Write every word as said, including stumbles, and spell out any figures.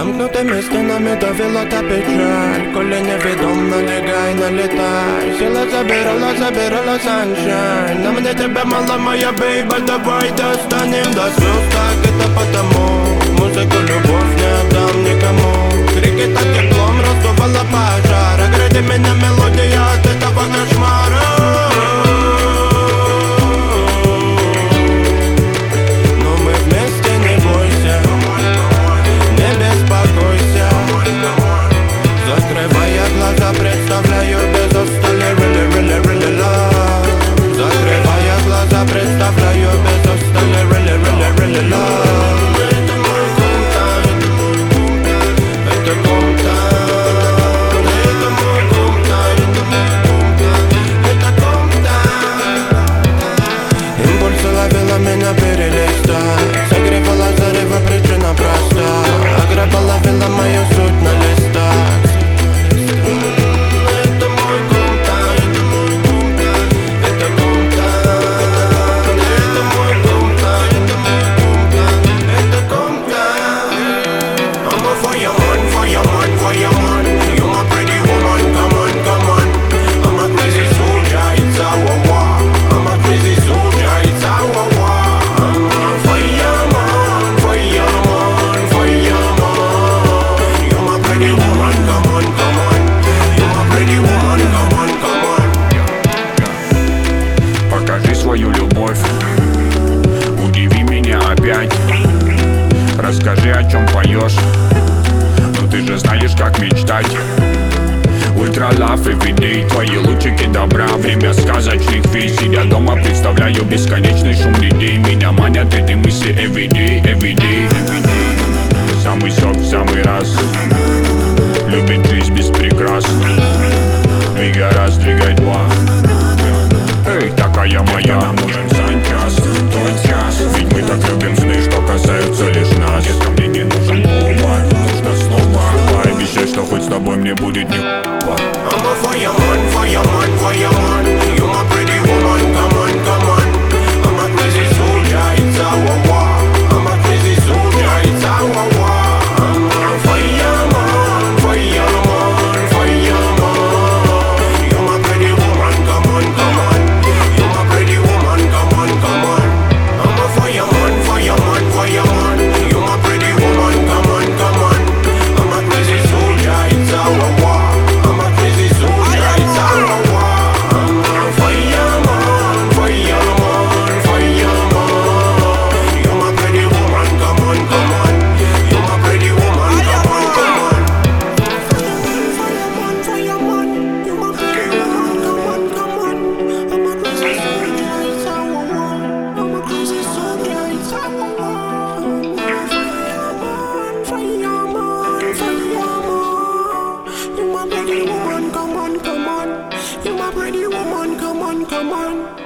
Замкнутыми стенами давила та печаль, коли невідомно лягай, налетай. Сила забирала, забирала sunshine. На мне тебя мало, моя бейба, давай достанем до слез. Так это потому, музыку любовь не отдам никому. Крики так теплом раздувала пожар. Огради меня мелодия от этого кошмара. Но мы вместе, не бойся, не беспокойся. Закрывая глаза, представляю без устали really, really, really love. Закрывая глаза, представляю без устали really, really, really love. Это мой кумтайн, это кумтайн, это мой кумтайн, это кумтайн. Импульсы ловила меня перелистать, согревала зарево, причина проста. Ограбала, ловила мою суть на листах. Это мой кумтайн, это кумтайн, это мой кумтайн, это кумтайн. I'm a fireman, fireman, fireman. You're my pretty woman, come on, come on. I'm a crazy soldier, it's our war. I'm a crazy soldier, it's our war. I'm a fireman, fireman, fireman. You're my pretty woman, come on, come on. You're my pretty woman, come on, come on. Покажи свою любовь, удиви меня опять. Расскажи, о чем поешь, ну ты же знаешь, как мечтать. Ультра лав everyday, твои лучики добра, время сказочных фей. Сидя дома, представляю бесконечный шум людей. Меня манят эти мысли everyday, everyday, everyday. Самый сок в самый раз, любит жизнь без прикрас. Двигай раз, двигай два. Эй, такая моя, нам нужен санчас, тот час. Ведь мы так любим сны, что касаются лишь нас. Детка, мне не нужен повод, нужно снова. Пообещай, что хоть с тобой мне будет не хуйово. I'm a fireman, fireman, fireman. You're my pretty woman, come on, come on. I'm a crazy soldier, it's our war. I'm a crazy soldier, it's our war. I'm a fireman, fireman, fireman. You're my pretty woman, come on, come on. You're my pretty woman, come on, come on. I'm a fireman, fireman, fireman. You're my pretty woman, come on, come on. I'm a crazy soldier, it's our war. I'm a crazy soldier, it's our war. I'm a fireman, fireman, fireman. You're my pretty woman, come on, come on. You're my pretty woman, come on, come on. Fireman, fireman, you're my pretty woman, come on, come on. I'm a crazy soldier, it's our war. I'm a crazy soldier, it's our war. Fireman, fireman, fireman. You're my pretty woman, come on, come on. You're my pretty woman, come on, come on.